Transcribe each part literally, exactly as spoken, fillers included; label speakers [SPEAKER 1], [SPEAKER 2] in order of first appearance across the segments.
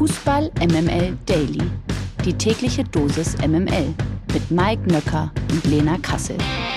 [SPEAKER 1] Fußball M M L Daily. Die tägliche Dosis M M L mit Mike Nöcker und Lena Kassel.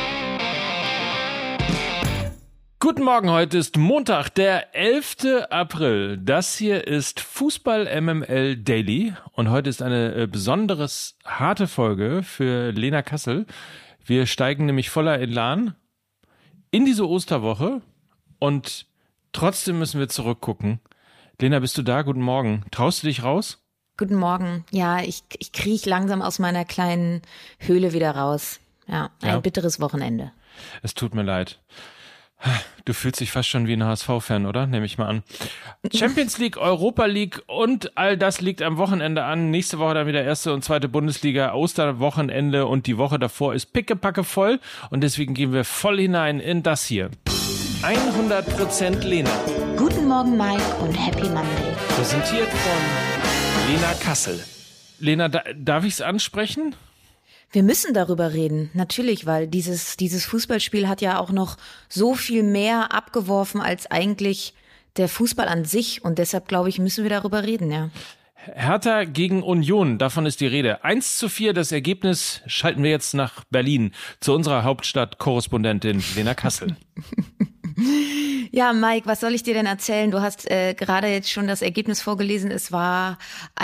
[SPEAKER 2] Guten Morgen, heute ist Montag, der elfter April. Das hier ist Fußball M M L Daily und heute ist eine äh, besonderes harte Folge für Lena Kassel. Wir steigen nämlich voller Elan in diese Osterwoche und trotzdem müssen wir zurückgucken. Lena, bist du da? Guten Morgen. Traust du dich raus?
[SPEAKER 3] Guten Morgen. Ja, ich, ich kriech langsam aus meiner kleinen Höhle wieder raus. Ja, ein
[SPEAKER 2] Ja.
[SPEAKER 3] bitteres Wochenende.
[SPEAKER 2] Es tut mir leid. Du fühlst dich fast schon wie ein H S V-Fan, oder? Nehme ich mal an. Champions League, Europa League und all das liegt am Wochenende an. Nächste Woche dann wieder erste und zweite Bundesliga, Osterwochenende und die Woche davor ist pickepacke voll und deswegen gehen wir voll hinein in das hier. hundert Prozent Lena.
[SPEAKER 3] Guten Morgen, Mike, und Happy Monday.
[SPEAKER 2] Präsentiert von Lena Kassel. Lena, da, darf ich es ansprechen?
[SPEAKER 3] Wir müssen darüber reden, natürlich, weil dieses, dieses Fußballspiel hat ja auch noch so viel mehr abgeworfen als eigentlich der Fußball an sich. Und deshalb, glaube ich, müssen wir darüber reden, ja.
[SPEAKER 2] Hertha gegen Union, davon ist die Rede. eins zu vier, das Ergebnis schalten wir jetzt nach Berlin zu unserer Hauptstadt-Korrespondentin Lena Kassel.
[SPEAKER 3] Ja, Mike, was soll ich dir denn erzählen? Du hast äh, gerade jetzt schon das Ergebnis vorgelesen. Es war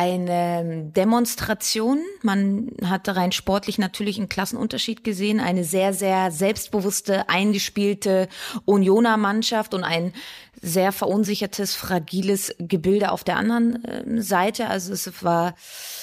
[SPEAKER 3] eine Demonstration. Man hat rein sportlich natürlich einen Klassenunterschied gesehen. Eine sehr, sehr selbstbewusste, eingespielte Unioner Mannschaft und ein sehr verunsichertes, fragiles Gebilde auf der anderen äh, Seite. Also es war...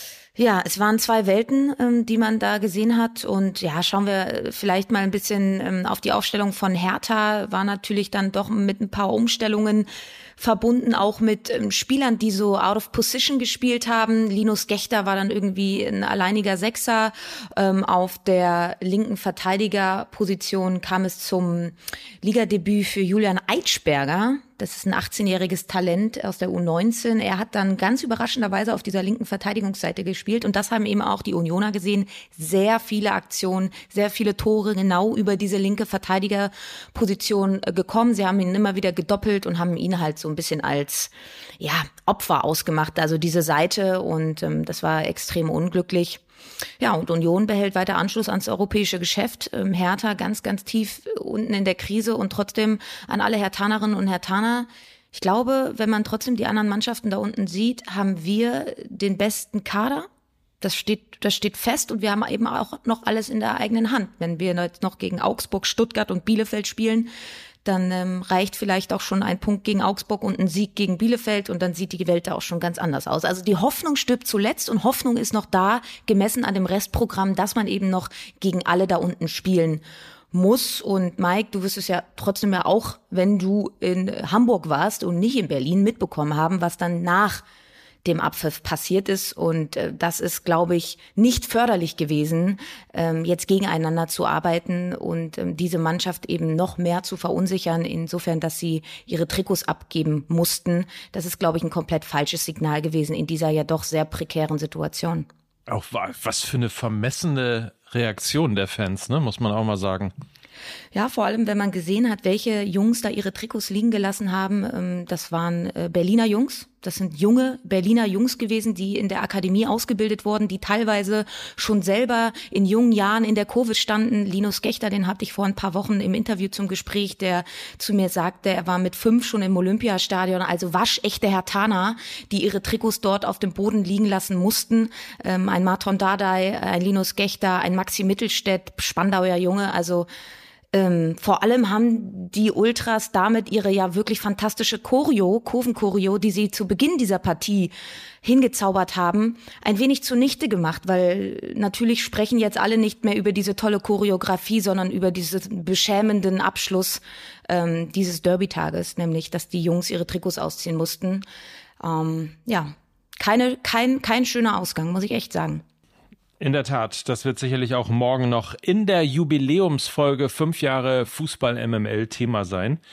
[SPEAKER 3] Ja, es waren zwei Welten, ähm, die man da gesehen hat und ja, schauen wir vielleicht mal ein bisschen ähm, auf die Aufstellung von Hertha, war natürlich dann doch mit ein paar Umstellungen verbunden, auch mit ähm, Spielern, die so out of position gespielt haben. Linus Gächter war dann irgendwie ein alleiniger Sechser. Ähm, auf der linken Verteidigerposition kam es zum Ligadebüt für Julian Eitschberger. Das ist ein achtzehnjähriges Talent aus der U neunzehn. Er hat dann ganz überraschenderweise auf dieser linken Verteidigungsseite gespielt. Und das haben eben auch die Unioner gesehen. Sehr viele Aktionen, sehr viele Tore genau über diese linke Verteidigerposition gekommen. Sie haben ihn immer wieder gedoppelt und haben ihn halt so ein bisschen als ja Opfer ausgemacht. Also diese Seite. Und ähm, das war extrem unglücklich. Ja, und Union behält weiter Anschluss ans europäische Geschäft. Ähm, Hertha ganz, ganz tief unten in der Krise und trotzdem an alle Herthanerinnen und Herthaner. Ich glaube, wenn man trotzdem die anderen Mannschaften da unten sieht, haben wir den besten Kader. Das steht, das steht fest und wir haben eben auch noch alles in der eigenen Hand. Wenn wir jetzt noch gegen Augsburg, Stuttgart und Bielefeld spielen, dann ähm, reicht vielleicht auch schon ein Punkt gegen Augsburg und ein Sieg gegen Bielefeld und dann sieht die Welt da auch schon ganz anders aus. Also die Hoffnung stirbt zuletzt und Hoffnung ist noch da, gemessen an dem Restprogramm, dass man eben noch gegen alle da unten spielen muss. Und Mike, du wirst es ja trotzdem ja auch, wenn du in Hamburg warst und nicht in Berlin, mitbekommen haben, was dann nach dem Abpfiff passiert ist und äh, das ist, glaube ich, nicht förderlich gewesen, ähm, jetzt gegeneinander zu arbeiten und ähm, diese Mannschaft eben noch mehr zu verunsichern, insofern, dass sie ihre Trikots abgeben mussten. Das ist, glaube ich, ein komplett falsches Signal gewesen in dieser ja doch sehr prekären Situation.
[SPEAKER 2] Auch was für eine vermessene Reaktion der Fans, ne, muss man auch mal sagen.
[SPEAKER 3] Ja, vor allem, wenn man gesehen hat, welche Jungs da ihre Trikots liegen gelassen haben. Das waren Berliner Jungs. Das sind junge Berliner Jungs gewesen, die in der Akademie ausgebildet wurden, die teilweise schon selber in jungen Jahren in der Kurve standen. Linus Gächter, den hatte ich vor ein paar Wochen im Interview zum Gespräch, der zu mir sagte, er war mit fünf schon im Olympiastadion. Also waschechte Herthaner, die ihre Trikots dort auf dem Boden liegen lassen mussten. Ein Marton Dardai, ein Linus Gächter, ein Maxi Mittelstädt, Spandauer Junge, also Ähm, vor allem haben die Ultras damit ihre ja wirklich fantastische Choreo, Kurvenchoreo, die sie zu Beginn dieser Partie hingezaubert haben, ein wenig zunichte gemacht, weil natürlich sprechen jetzt alle nicht mehr über diese tolle Choreografie, sondern über diesen beschämenden Abschluss ähm, dieses Derby-Tages, nämlich, dass die Jungs ihre Trikots ausziehen mussten. Ähm, ja, keine, kein, kein schöner Ausgang, muss ich echt sagen.
[SPEAKER 2] In der Tat, das wird sicherlich auch morgen noch in der Jubiläumsfolge fünf Jahre Fußball M M L Thema sein.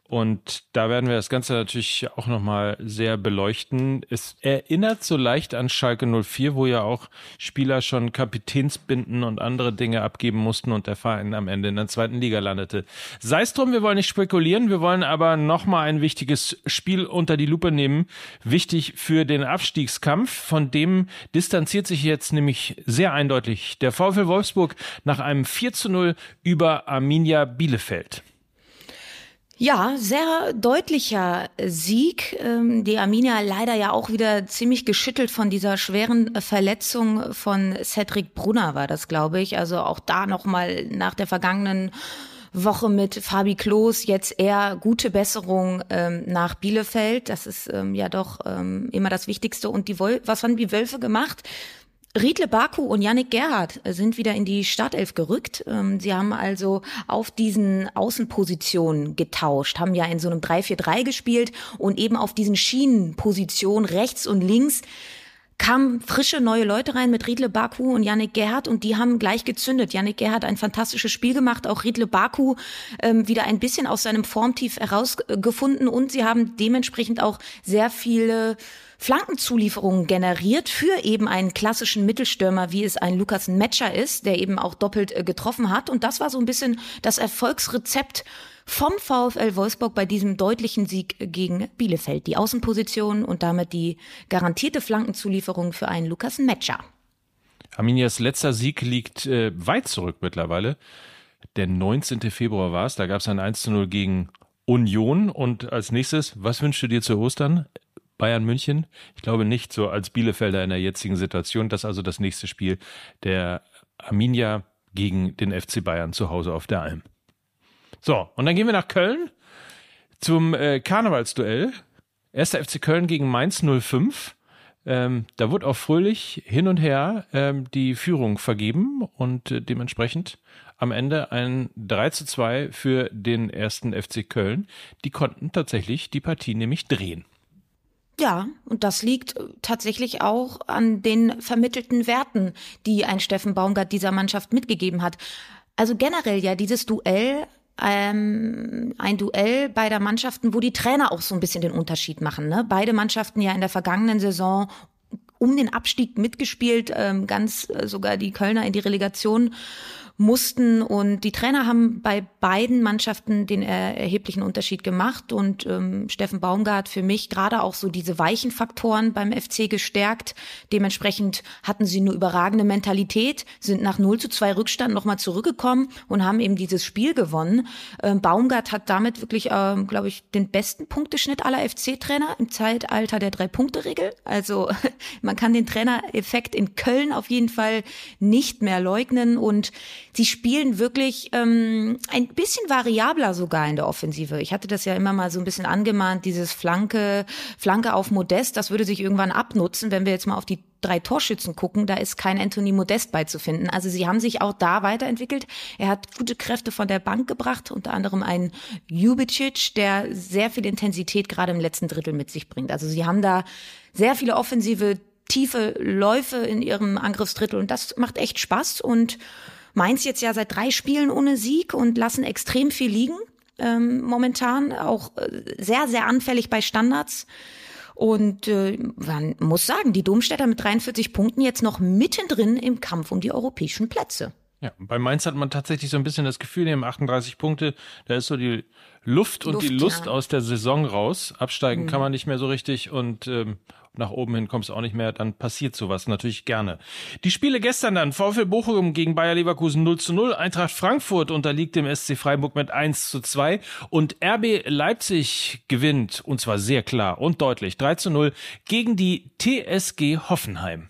[SPEAKER 2] Und da werden wir das Ganze natürlich auch nochmal sehr beleuchten. Es erinnert so leicht an Schalke null vier, wo ja auch Spieler schon Kapitänsbinden und andere Dinge abgeben mussten und der Verein am Ende in der zweiten Liga landete. Sei es drum, wir wollen nicht spekulieren, wir wollen aber nochmal ein wichtiges Spiel unter die Lupe nehmen. Wichtig für den Abstiegskampf, von dem distanziert sich jetzt nämlich sehr eindeutig der VfL Wolfsburg nach einem vier zu null über Arminia Bielefeld.
[SPEAKER 3] Ja, sehr deutlicher Sieg. Die Arminia leider ja auch wieder ziemlich geschüttelt von dieser schweren Verletzung von Cedric Brunner war das, glaube ich. Also auch da nochmal nach der vergangenen Woche mit Fabi Klos jetzt eher gute Besserung ähm, nach Bielefeld. Das ist ähm, ja doch ähm, immer das Wichtigste. Und die Wol- was haben die Wölfe gemacht? Riedle Baku und Yannick Gerhardt sind wieder in die Startelf gerückt. Sie haben also auf diesen Außenpositionen getauscht, haben ja in so einem drei vier drei gespielt und eben auf diesen Schienenpositionen rechts und links kamen frische neue Leute rein mit Riedle Baku und Yannick Gerhardt und die haben gleich gezündet. Yannick Gerhardt ein fantastisches Spiel gemacht, auch Riedle Baku ähm, wieder ein bisschen aus seinem Formtief herausgefunden und sie haben dementsprechend auch sehr viele Flankenzulieferungen generiert für eben einen klassischen Mittelstürmer, wie es ein Lukas Metscher ist, der eben auch doppelt äh, getroffen hat. Und das war so ein bisschen das Erfolgsrezept vom VfL Wolfsburg bei diesem deutlichen Sieg gegen Bielefeld. Die Außenposition und damit die garantierte Flankenzulieferung für einen Lukas Metscher.
[SPEAKER 2] Arminias letzter Sieg liegt äh, weit zurück mittlerweile. Der neunzehnten Februar war es. Da gab es ein eins zu null gegen Union. Und als nächstes, was wünschst du dir zu Ostern? Bayern München? Ich glaube nicht so als Bielefelder in der jetzigen Situation. Das ist also das nächste Spiel der Arminia gegen den F C Bayern zu Hause auf der Alm. So, und dann gehen wir nach Köln zum äh, Karnevalsduell. Erster F C Köln gegen Mainz null fünf. Ähm, da wurde auch fröhlich hin und her ähm, die Führung vergeben und äh, dementsprechend am Ende ein drei zu zwei für den ersten F C Köln. Die konnten tatsächlich die Partie nämlich drehen.
[SPEAKER 3] Ja, und das liegt tatsächlich auch an den vermittelten Werten, die ein Steffen Baumgart dieser Mannschaft mitgegeben hat. Also generell ja dieses Duell, ähm, ein Duell beider Mannschaften, wo die Trainer auch so ein bisschen den Unterschied machen. Ne? Beide Mannschaften ja in der vergangenen Saison um den Abstieg mitgespielt, ähm, ganz äh, sogar die Kölner in die Relegation mussten und die Trainer haben bei beiden Mannschaften den er- erheblichen Unterschied gemacht und ähm, Steffen Baumgart für mich gerade auch so diese weichen Faktoren beim F C gestärkt. Dementsprechend hatten sie eine überragende Mentalität, sind nach null zu zwei Rückstand nochmal zurückgekommen und haben eben dieses Spiel gewonnen. Ähm, Baumgart hat damit wirklich, ähm, glaube ich, den besten Punkteschnitt aller F C-Trainer im Zeitalter der Drei-Punkte-Regel. Also man kann den Trainereffekt in Köln auf jeden Fall nicht mehr leugnen und sie spielen wirklich ähm, ein bisschen variabler sogar in der Offensive. Ich hatte das ja immer mal so ein bisschen angemahnt, dieses Flanke, Flanke auf Modest, das würde sich irgendwann abnutzen, wenn wir jetzt mal auf die drei Torschützen gucken, da ist kein Anthony Modest beizufinden. Also sie haben sich auch da weiterentwickelt. Er hat gute Kräfte von der Bank gebracht, unter anderem einen Ljubicic, der sehr viel Intensität gerade im letzten Drittel mit sich bringt. Also sie haben da sehr viele offensive, tiefe Läufe in ihrem Angriffsdrittel und das macht echt Spaß und Mainz jetzt ja seit drei Spielen ohne Sieg und lassen extrem viel liegen, ähm, momentan auch äh, sehr, sehr anfällig bei Standards. Und äh, man muss sagen, die Domstädter mit dreiundvierzig Punkten jetzt noch mittendrin im Kampf um die europäischen Plätze.
[SPEAKER 2] Ja, bei Mainz hat man tatsächlich so ein bisschen das Gefühl, die haben achtunddreißig Punkte, da ist so die Luft und Luft, die Lust ja. aus der Saison raus. Absteigen mhm. kann man nicht mehr so richtig und ähm, nach oben hin kommst du auch nicht mehr, dann passiert sowas natürlich gerne. Die Spiele gestern dann, VfL Bochum gegen Bayer Leverkusen null zu null, Eintracht Frankfurt unterliegt dem S C Freiburg mit eins zu zwei und R B Leipzig gewinnt, und zwar sehr klar und deutlich, drei zu null gegen die T S G Hoffenheim.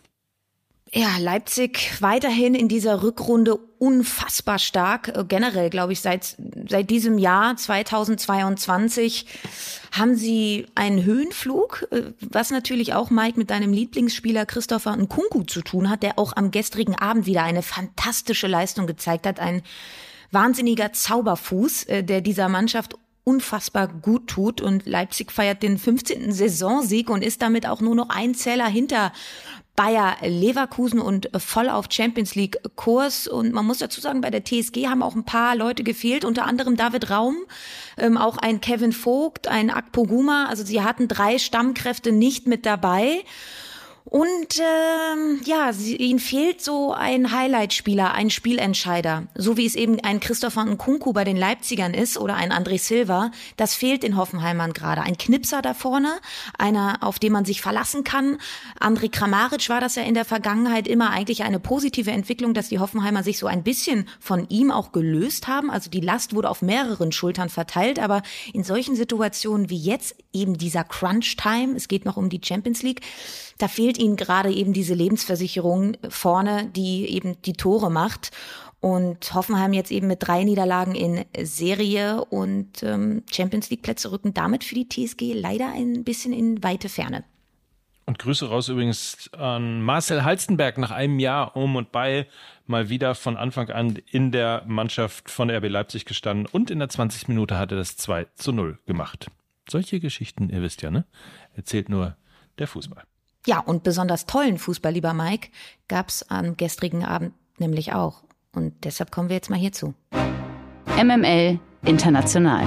[SPEAKER 3] Ja, Leipzig weiterhin in dieser Rückrunde unfassbar stark. Generell, glaube ich, seit seit diesem Jahr zweitausendzweiundzwanzig haben sie einen Höhenflug, was natürlich auch, Mike, mit deinem Lieblingsspieler Christopher Nkunku zu tun hat, der auch am gestrigen Abend wieder eine fantastische Leistung gezeigt hat. Ein wahnsinniger Zauberfuß, der dieser Mannschaft unfassbar gut tut. Und Leipzig feiert den fünfzehnten Saisonsieg und ist damit auch nur noch ein Zähler hinter Bayer Leverkusen und voll auf Champions League Kurs. Und man muss dazu sagen, bei der T S G haben auch ein paar Leute gefehlt, unter anderem David Raum, ähm, auch ein Kevin Vogt, ein Akpoguma. Also sie hatten drei Stammkräfte nicht mit dabei. Und ähm, ja, sie, ihnen fehlt so ein Highlight-Spieler, ein Spielentscheider, so wie es eben ein Christopher Nkunku bei den Leipzigern ist oder ein André Silva. Das fehlt den Hoffenheimern gerade. Ein Knipser da vorne, einer, auf den man sich verlassen kann. André Kramaric war das ja in der Vergangenheit immer eigentlich eine positive Entwicklung, dass die Hoffenheimer sich so ein bisschen von ihm auch gelöst haben. Also die Last wurde auf mehreren Schultern verteilt, aber in solchen Situationen wie jetzt eben dieser Crunch-Time, es geht noch um die Champions League, da fehlt ihnen gerade eben diese Lebensversicherung vorne, die eben die Tore macht. Und Hoffenheim jetzt eben mit drei Niederlagen in Serie und ähm, Champions League Plätze rücken damit für die T S G leider ein bisschen in weite Ferne.
[SPEAKER 2] Und Grüße raus übrigens an Marcel Halstenberg, nach einem Jahr um und bei mal wieder von Anfang an in der Mannschaft von R B Leipzig gestanden und in der zwanzigsten Minute hat er das zwei zu null gemacht. Solche Geschichten, ihr wisst ja, ne? Erzählt nur der Fußball.
[SPEAKER 3] Ja, und besonders tollen Fußball, lieber Mike, gab's am gestrigen Abend nämlich auch. Und deshalb kommen wir jetzt mal hierzu.
[SPEAKER 1] M M L International.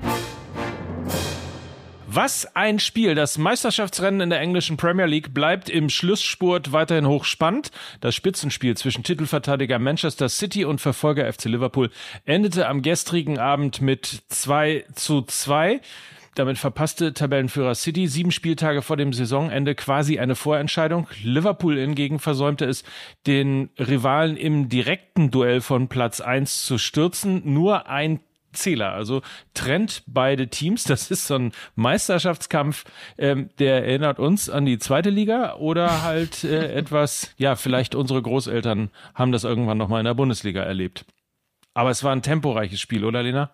[SPEAKER 2] Was ein Spiel. Das Meisterschaftsrennen in der englischen Premier League bleibt im Schlussspurt weiterhin hochspannend. Das Spitzenspiel zwischen Titelverteidiger Manchester City und Verfolger F C Liverpool endete am gestrigen Abend mit zwei zu zwei. Damit verpasste Tabellenführer City sieben Spieltage vor dem Saisonende quasi eine Vorentscheidung. Liverpool hingegen versäumte es, den Rivalen im direkten Duell von Platz eins zu stürzen. Nur ein Zähler, also trennt beide Teams. Das ist so ein Meisterschaftskampf, ähm, der erinnert uns an die zweite Liga oder halt äh, etwas, ja, vielleicht unsere Großeltern haben das irgendwann nochmal in der Bundesliga erlebt. Aber es war ein temporeiches Spiel, oder Lena?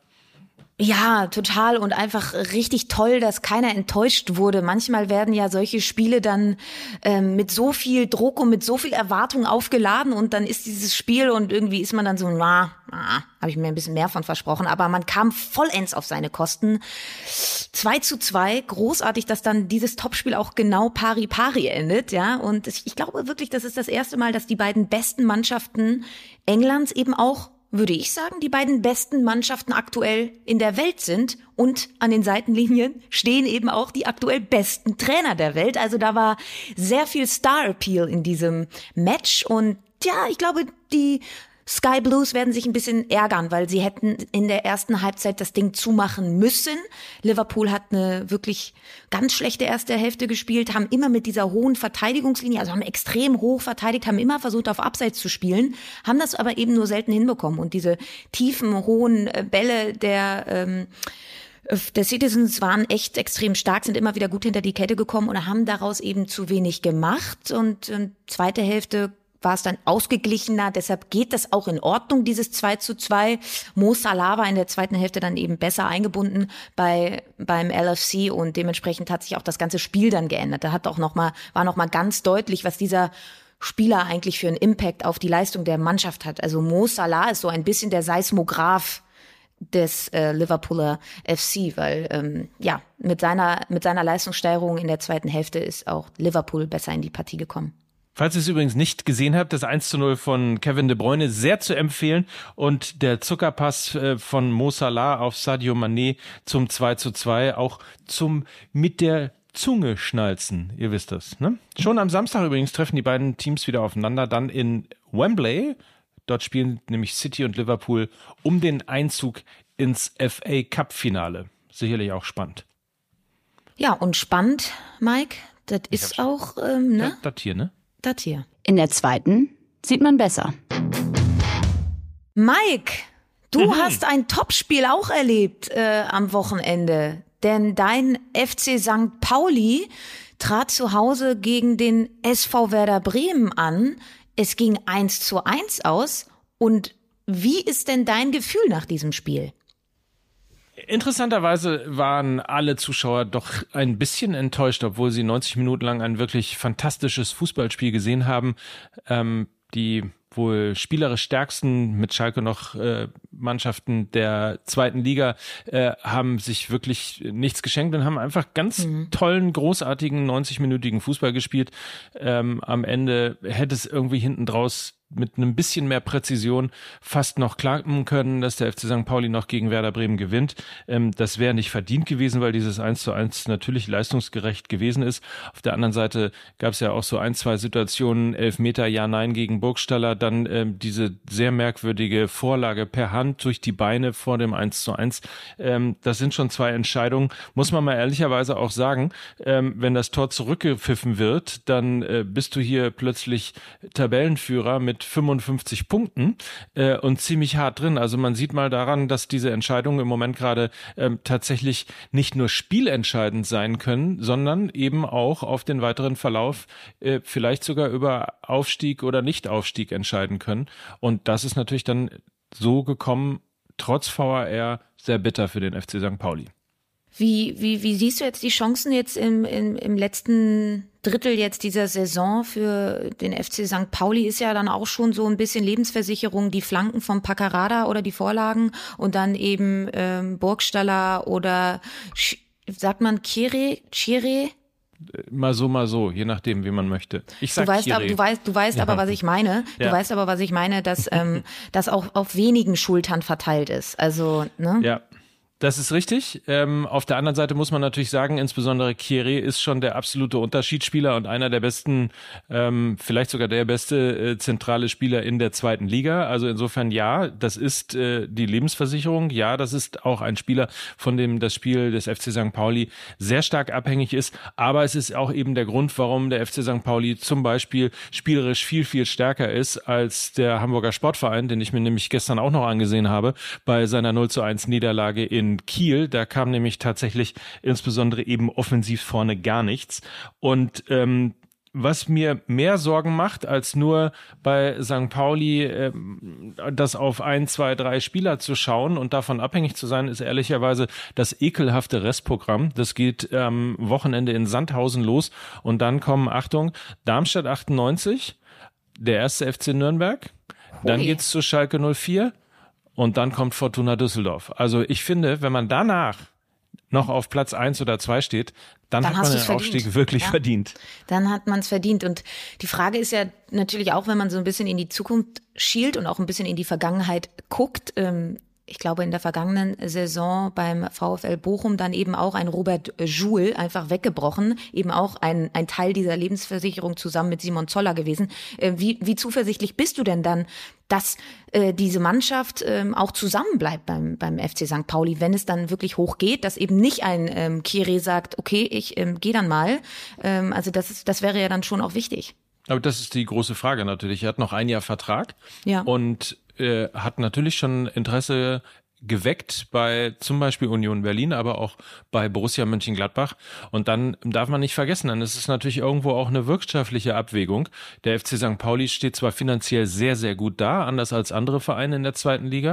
[SPEAKER 3] Ja, total und einfach richtig toll, dass keiner enttäuscht wurde. Manchmal werden ja solche Spiele dann ähm, mit so viel Druck und mit so viel Erwartung aufgeladen und dann ist dieses Spiel und irgendwie ist man dann so, na, na habe ich mir ein bisschen mehr von versprochen, aber man kam vollends auf seine Kosten. zwei zu zwei, großartig, dass dann dieses Topspiel auch genau pari pari endet, ja, und ich glaube wirklich, das ist das erste Mal, dass die beiden besten Mannschaften Englands eben auch, würde ich sagen, die beiden besten Mannschaften aktuell in der Welt sind und an den Seitenlinien stehen eben auch die aktuell besten Trainer der Welt. Also da war sehr viel Star-Appeal in diesem Match und ja, ich glaube, die Sky Blues werden sich ein bisschen ärgern, weil sie hätten in der ersten Halbzeit das Ding zumachen müssen. Liverpool hat eine wirklich ganz schlechte erste Hälfte gespielt, haben immer mit dieser hohen Verteidigungslinie, also haben extrem hoch verteidigt, haben immer versucht, auf Abseits zu spielen, haben das aber eben nur selten hinbekommen. Und diese tiefen, hohen Bälle der ähm, der Citizens waren echt extrem stark, sind immer wieder gut hinter die Kette gekommen und haben daraus eben zu wenig gemacht. Und äh, zweite Hälfte war es dann ausgeglichener, deshalb geht das auch in Ordnung, dieses zwei zu zwei. Mo Salah war in der zweiten Hälfte dann eben besser eingebunden bei beim L F C und dementsprechend hat sich auch das ganze Spiel dann geändert. Da hat auch noch mal war noch mal ganz deutlich, was dieser Spieler eigentlich für einen Impact auf die Leistung der Mannschaft hat. Also Mo Salah ist so ein bisschen der Seismograph des äh, Liverpooler F C, weil ähm, ja mit seiner mit seiner Leistungssteigerung in der zweiten Hälfte ist auch Liverpool besser in die Partie gekommen.
[SPEAKER 2] Falls ihr es übrigens nicht gesehen habt, das eins zu null von Kevin De Bruyne sehr zu empfehlen und der Zuckerpass von Mo Salah auf Sadio Mané zum zwei zu zwei auch zum mit der Zunge schnalzen, ihr wisst das, ne? Schon am Samstag übrigens treffen die beiden Teams wieder aufeinander, dann in Wembley. Dort spielen nämlich City und Liverpool um den Einzug ins F A Cup Finale. Sicherlich auch spannend.
[SPEAKER 3] Ja, und spannend, Mike, das ist auch, ähm, ne?
[SPEAKER 2] Das, das hier, ne?
[SPEAKER 3] Das hier.
[SPEAKER 1] In der zweiten sieht man besser.
[SPEAKER 3] Mike, du
[SPEAKER 2] Mhm.
[SPEAKER 3] hast ein Topspiel auch erlebt äh, am Wochenende. Denn dein F C Sankt Pauli trat zu Hause gegen den S V Werder Bremen an. Es ging eins zu eins aus. Und wie ist denn dein Gefühl nach diesem Spiel?
[SPEAKER 2] Interessanterweise waren alle Zuschauer doch ein bisschen enttäuscht, obwohl sie neunzig Minuten lang ein wirklich fantastisches Fußballspiel gesehen haben. Ähm, die wohl spielerisch stärksten mit Schalke noch äh, Mannschaften der zweiten Liga äh, haben sich wirklich nichts geschenkt und haben einfach ganz mhm. tollen, großartigen neunzig-minütigen Fußball gespielt. Ähm, am Ende hätte es irgendwie hinten draus mit einem bisschen mehr Präzision fast noch klagen können, dass der F C Sankt Pauli noch gegen Werder Bremen gewinnt. Ähm, das wäre nicht verdient gewesen, weil dieses eins zu eins natürlich leistungsgerecht gewesen ist. Auf der anderen Seite gab es ja auch so ein, zwei Situationen, Elfmeter, ja, nein gegen Burgstaller, dann ähm, diese sehr merkwürdige Vorlage per Hand durch die Beine vor dem eins zu eins. Ähm, das sind schon zwei Entscheidungen, muss man mal ehrlicherweise auch sagen. Ähm, wenn das Tor zurückgepfiffen wird, dann äh, bist du hier plötzlich Tabellenführer mit fünfundfünfzig Punkten äh, und ziemlich hart drin. Also man sieht mal daran, dass diese Entscheidungen im Moment gerade ähm, tatsächlich nicht nur spielentscheidend sein können, sondern eben auch auf den weiteren Verlauf äh, vielleicht sogar über Aufstieg oder Nicht-Aufstieg entscheiden können. Und das ist natürlich dann so gekommen, trotz V A R, sehr bitter für den F C Sankt Pauli.
[SPEAKER 3] Wie, wie, wie siehst du jetzt die Chancen jetzt im, im, im letzten Drittel jetzt dieser Saison für den F C Sankt Pauli? Ist ja dann auch schon so ein bisschen Lebensversicherung, die Flanken vom Paccarada oder die Vorlagen und dann eben ähm, Burgstaller oder sagt man Chire, Chire?
[SPEAKER 2] Mal so, mal so, je nachdem, wie man möchte. Ich sag
[SPEAKER 3] du weißt, aber, du weißt, du weißt
[SPEAKER 2] ja.
[SPEAKER 3] aber, was ich meine. Du ja. weißt aber, was ich meine, dass ähm, das auch auf wenigen Schultern verteilt ist. Also, ne?
[SPEAKER 2] Ja. Das ist richtig. Ähm, auf der anderen Seite muss man natürlich sagen, insbesondere Kieré ist schon der absolute Unterschiedsspieler und einer der besten, ähm, vielleicht sogar der beste äh, zentrale Spieler in der zweiten Liga. Also insofern ja, das ist äh, die Lebensversicherung. Ja, das ist auch ein Spieler, von dem das Spiel des F C Sankt Pauli sehr stark abhängig ist. Aber es ist auch eben der Grund, warum der F C Sankt Pauli zum Beispiel spielerisch viel, viel stärker ist als der Hamburger Sportverein, den ich mir nämlich gestern auch noch angesehen habe, bei seiner null zu eins Niederlage in Kiel. Da kam nämlich tatsächlich insbesondere eben offensiv vorne gar nichts. Und ähm, was mir mehr Sorgen macht, als nur bei Sankt Pauli äh, das auf ein, zwei, drei Spieler zu schauen und davon abhängig zu sein, ist ehrlicherweise das ekelhafte Restprogramm. Das geht am ähm, Wochenende in Sandhausen los und dann kommen, Achtung, Darmstadt achtundneunzig, der erste F C Nürnberg, dann geht's zu Schalke null vier, und dann kommt Fortuna Düsseldorf. Also ich finde, wenn man danach noch auf Platz eins oder zwei steht, dann, dann hat man den verdient. Aufstieg wirklich ja. verdient.
[SPEAKER 3] Dann hat man es verdient. Und die Frage ist ja natürlich auch, wenn man so ein bisschen in die Zukunft schielt und auch ein bisschen in die Vergangenheit guckt, ähm, ich glaube, in der vergangenen Saison beim VfL Bochum dann eben auch ein Robert Joule einfach weggebrochen, eben auch ein, ein Teil dieser Lebensversicherung zusammen mit Simon Zoller gewesen. Äh, wie, wie zuversichtlich bist du denn dann, dass äh, diese Mannschaft ähm, auch zusammenbleibt beim, beim F C Sankt Pauli, wenn es dann wirklich hochgeht, dass eben nicht ein ähm, Kieré sagt, okay, ich ähm, gehe dann mal. Ähm, also das ist, das wäre ja dann schon auch wichtig.
[SPEAKER 2] Aber das ist die große Frage natürlich. Er hat noch ein Jahr Vertrag ja. und äh, hat natürlich schon Interesse geweckt bei zum Beispiel Union Berlin, aber auch bei Borussia Mönchengladbach. Und dann darf man nicht vergessen, dann ist es natürlich irgendwo auch eine wirtschaftliche Abwägung. Der F C Sankt Pauli steht zwar finanziell sehr, sehr gut da, anders als andere Vereine in der zweiten Liga,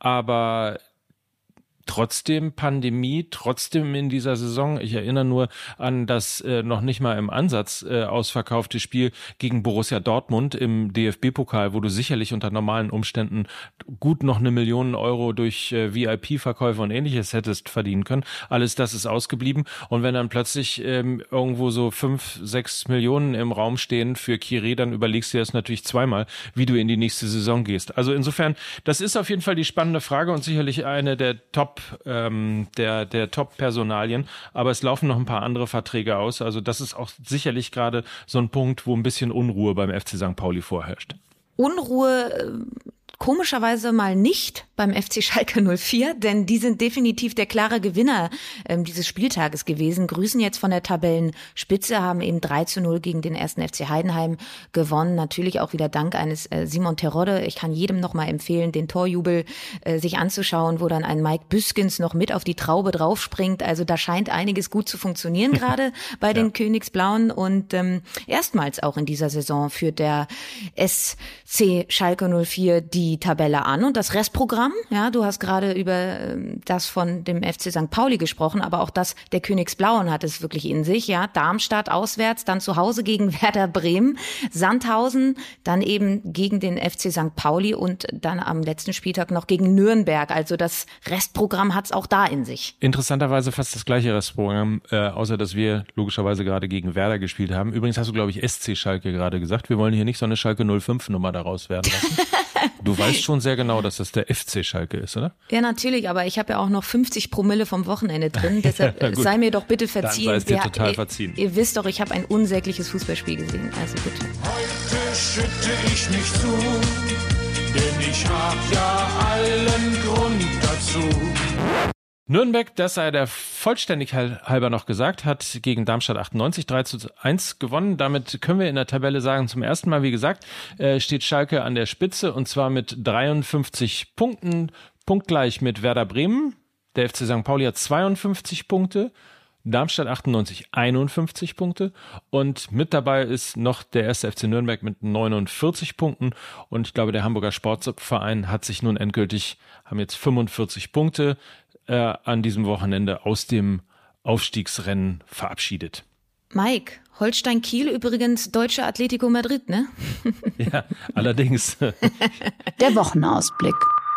[SPEAKER 2] aber trotzdem Pandemie, trotzdem in dieser Saison, ich erinnere nur an das äh, noch nicht mal im Ansatz äh, ausverkaufte Spiel gegen Borussia Dortmund im D F B-Pokal, wo du sicherlich unter normalen Umständen gut noch eine Million Euro durch äh, V I P-Verkäufe und ähnliches hättest verdienen können. Alles das ist ausgeblieben. Und wenn dann plötzlich ähm, irgendwo so fünf, sechs Millionen im Raum stehen für Kieré, dann überlegst du dir das natürlich zweimal, wie du in die nächste Saison gehst. Also insofern, das ist auf jeden Fall die spannende Frage und sicherlich eine der Top Ähm, der der Top-Personalien, aber es laufen noch ein paar andere Verträge aus, also das ist auch sicherlich gerade so ein Punkt, wo ein bisschen Unruhe beim F C Sankt Pauli vorherrscht.
[SPEAKER 3] Unruhe äh, komischerweise mal nicht beim F C Schalke null vier, denn die sind definitiv der klare Gewinner ähm, dieses Spieltages gewesen, grüßen jetzt von der Tabellenspitze, haben eben drei zu null gegen den ersten F C Heidenheim gewonnen, natürlich auch wieder dank eines äh, Simon Terodde. Ich kann jedem noch mal empfehlen, den Torjubel äh, sich anzuschauen, wo dann ein Mike Büskens noch mit auf die Traube draufspringt, also da scheint einiges gut zu funktionieren gerade bei ja. den Königsblauen und ähm, erstmals auch in dieser Saison führt der S C Schalke null vier die die Tabelle an und das Restprogramm. Ja, du hast gerade über das von dem F C Sankt Pauli gesprochen, aber auch das der Königsblauen hat es wirklich in sich. Ja, Darmstadt auswärts, dann zu Hause gegen Werder Bremen, Sandhausen, dann eben gegen den F C Sankt Pauli und dann am letzten Spieltag noch gegen Nürnberg. Also das Restprogramm hat es auch da in sich.
[SPEAKER 2] Interessanterweise fast das gleiche Restprogramm, äh, außer dass wir logischerweise gerade gegen Werder gespielt haben. Übrigens hast du, glaube ich, S C Schalke gerade gesagt. Wir wollen hier nicht so eine Schalke null fünf Nummer daraus werden lassen. Du weißt schon sehr genau, dass das der F C Schalke ist, oder?
[SPEAKER 3] Ja, natürlich, aber ich habe ja auch noch fünfzig Promille vom Wochenende drin. Deshalb
[SPEAKER 2] ja,
[SPEAKER 3] sei mir doch bitte verziehen.
[SPEAKER 2] Dann sei es dir
[SPEAKER 3] ja,
[SPEAKER 2] total
[SPEAKER 3] ihr,
[SPEAKER 2] verziehen.
[SPEAKER 3] Ihr wisst doch, ich habe ein unsägliches Fußballspiel gesehen. Also bitte.
[SPEAKER 4] Heute schütte ich nicht zu, denn ich hab ja allen Grund dazu.
[SPEAKER 2] Nürnberg, das sei der Vollständigkeit halber noch gesagt, hat gegen Darmstadt achtundneunzig drei zu eins gewonnen. Damit können wir in der Tabelle sagen, zum ersten Mal, wie gesagt, steht Schalke an der Spitze und zwar mit dreiundfünfzig Punkten, punktgleich mit Werder Bremen. Der F C Sankt Pauli hat zweiundfünfzig Punkte, Darmstadt achtundneunzig, einundfünfzig Punkte und mit dabei ist noch der erste F C Nürnberg mit neunundvierzig Punkten und ich glaube, der Hamburger Sportverein hat sich nun endgültig, haben jetzt fünfundvierzig Punkte, Äh, an diesem Wochenende aus dem Aufstiegsrennen verabschiedet.
[SPEAKER 3] Mike, Holstein Kiel übrigens deutsche Atletico Madrid, ne?
[SPEAKER 2] Ja, allerdings.
[SPEAKER 1] Der Wochenausblick.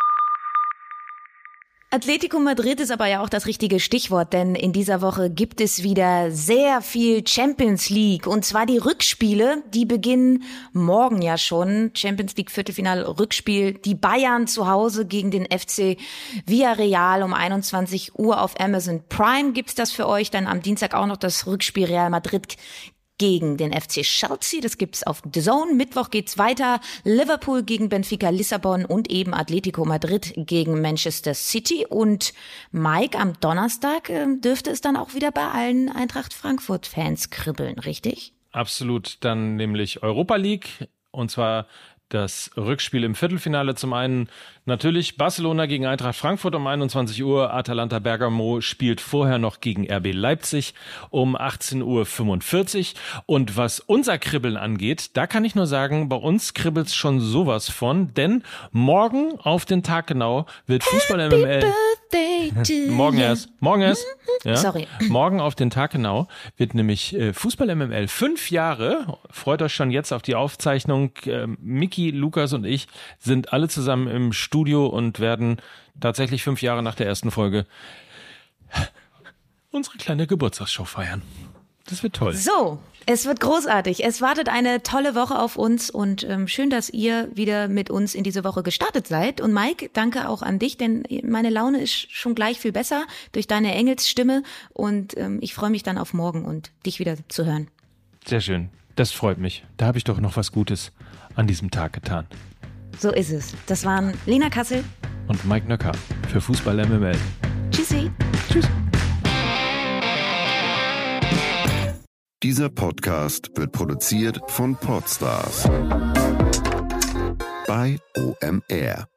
[SPEAKER 3] Atletico Madrid ist aber ja auch das richtige Stichwort, denn in dieser Woche gibt es wieder sehr viel Champions League und zwar die Rückspiele, die beginnen morgen ja schon. Champions League Viertelfinale Rückspiel, die Bayern zu Hause gegen den F C Villarreal um einundzwanzig Uhr auf Amazon Prime gibt's das für euch. Dann am Dienstag auch noch das Rückspiel Real Madrid gegen den F C Chelsea, das gibt's auf The Zone. Mittwoch geht's weiter, Liverpool gegen Benfica Lissabon und eben Atletico Madrid gegen Manchester City. Und Mike, am Donnerstag äh, dürfte es dann auch wieder bei allen Eintracht Frankfurt-Fans kribbeln, richtig?
[SPEAKER 2] Absolut, dann nämlich Europa League und zwar das Rückspiel im Viertelfinale. Zum einen natürlich Barcelona gegen Eintracht Frankfurt um einundzwanzig Uhr. Atalanta Bergamo spielt vorher noch gegen R B Leipzig um achtzehn Uhr fünfundvierzig. Und was unser Kribbeln angeht, da kann ich nur sagen, bei uns kribbelt's schon sowas von, denn morgen auf den Tag genau wird Fußball M M L... morgen erst, morgen erst. Ja?
[SPEAKER 3] Sorry.
[SPEAKER 2] Morgen auf den Tag genau wird nämlich äh, Fußball M M L fünf Jahre. Freut euch schon jetzt auf die Aufzeichnung. Äh, Miki, Lukas und ich sind alle zusammen im Studio und werden tatsächlich fünf Jahre nach der ersten Folge unsere kleine Geburtstagsshow feiern. Das wird toll.
[SPEAKER 3] So, es wird großartig. Es wartet eine tolle Woche auf uns und ähm, schön, dass ihr wieder mit uns in diese Woche gestartet seid. Und Mike, danke auch an dich, denn meine Laune ist schon gleich viel besser durch deine Engelsstimme und ähm, ich freue mich dann auf morgen und dich wieder zu hören.
[SPEAKER 2] Sehr schön, das freut mich. Da habe ich doch noch was Gutes an diesem Tag getan.
[SPEAKER 3] So ist es. Das waren Lena Kassel
[SPEAKER 2] und Mike Nöcker für Fußball M M L.
[SPEAKER 3] Tschüssi.
[SPEAKER 2] Tschüss.
[SPEAKER 5] Dieser Podcast wird produziert von Podstars bei O M R.